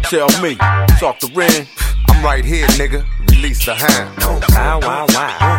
Tell me, talk to Ren. I'm right here, nigga. Release the hand. Wow.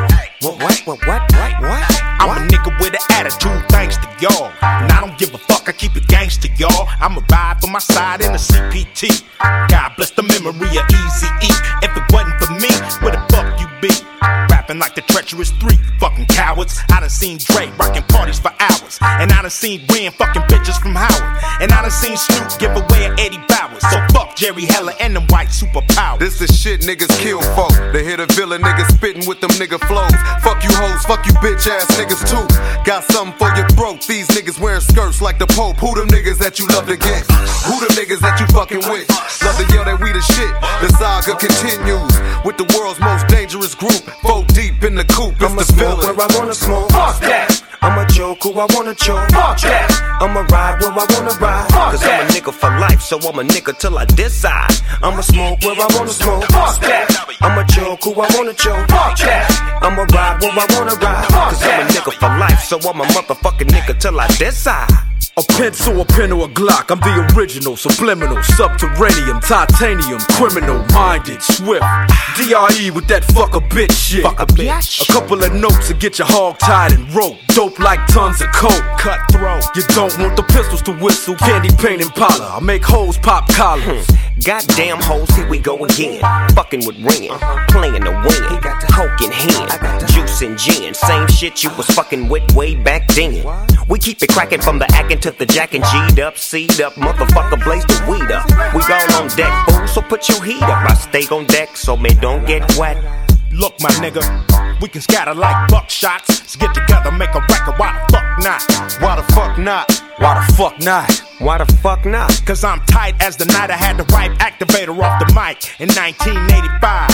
What? I'm a nigga with an attitude, thanks to y'all. And I don't give a fuck, I keep it gangsta, y'all. I'ma ride for my side in a CPT. God bless the memory of Eazy-E. If it wasn't for me, where the fuck you be? Rapping like the treacherous 3, fucking cowards. I done seen Dre rocking parties for hours. And I done seen Ren fucking bitches from Howard. And I done seen Snoop give away an Eddie Bowers. So fuck Jerry Heller and them white superpowers. This is shit niggas kill folk. They hit a villain niggas spitting with them nigga flows. Fuck you hoes, fuck you bitch ass niggas too. Got something for your throat. These niggas wearing skirts like the Pope. Who them niggas that you love to get? Who them niggas that you fucking with? Love to yell that we the shit. The saga continues with the world's most dangerous group. 4 deep in the coop. I'ma smoke where I wanna smoke. Fuck that. I'ma joke who I wanna joke. Fuck that. I'ma ride where I wanna ride. Fuck Cause I'm a nigga for life, so I'm a nigga till I decide. I'ma smoke where I wanna smoke. Fuck that. I'ma joke who I wanna joke. Fuck that. I'ma ride where I wanna ride. Cause I'm a nigga for life, so I'm a motherfucking nigga till I decide. A pencil, a pen, or a Glock. I'm the original, subliminal, subterranean, titanium, criminal, minded, swift. DRE with that fuck a bitch shit. Fuck a bitch. A couple of notes to get your hog tied and rope. Dope like tons of coke. Cutthroat. You don't want the pistols to whistle. Candy paint Impala. I make hoes pop collars. Goddamn hoes, here we go again. Fucking with Ren, playing to win. Coke in hand, juice and gin. Same shit you was fucking with way back then. We keep it cracking from the acting to the jacking. G'd up, C'd up, motherfucker blaze the weed up. We all on deck, fool, so put your heat up. I stay on deck so me don't get wet. Look, my nigga, we can scatter like buckshots. Let's get together, make a record, why the fuck not? Why the fuck not? Why the fuck not? Why the fuck not? Cause I'm tight as the night I had the right activator off the mic in 1985.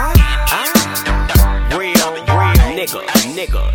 Real nigga.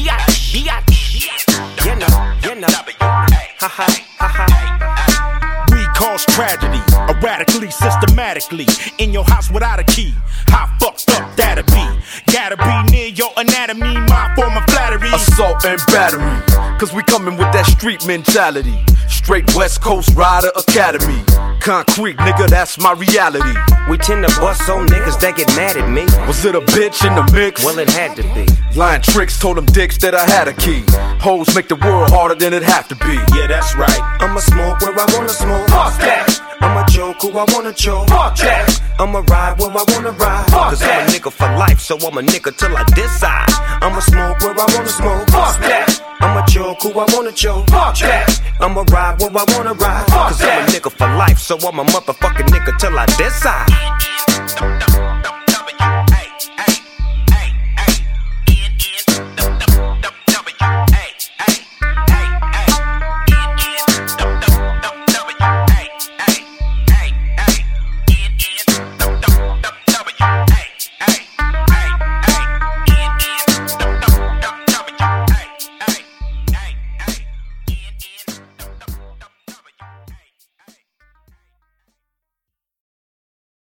You know. Ha ha. We cause tragedy, erratically, systematically. In your house without a key. How fucked up that'd be? Gotta be near your anatomy, my form of flattery. Assault and battery. Cause we coming with that street mentality. Straight West Coast Rider Academy. Concrete, nigga, that's my reality. We tend to bust on niggas that get mad at me. Was it a bitch in the mix? Well, it had to be. Lying tricks told them dicks that I had a key. Hoes make the world harder than it have to be. Yeah, that's right. I'ma smoke where I wanna smoke. Fuck that. I'ma joke who I wanna joke. Fuck that. I'ma ride where I wanna ride. Fuck Cause that. I'm a nigga for life, so I'm a nigga till I decide. I'ma smoke where I wanna smoke. Fuck that. I'ma joke who I wanna joke. Fuck that. I'ma ride where I wanna ride. Fuck Cause I'm a that. nigga for life, so I'm a motherfucking nigga till I decide.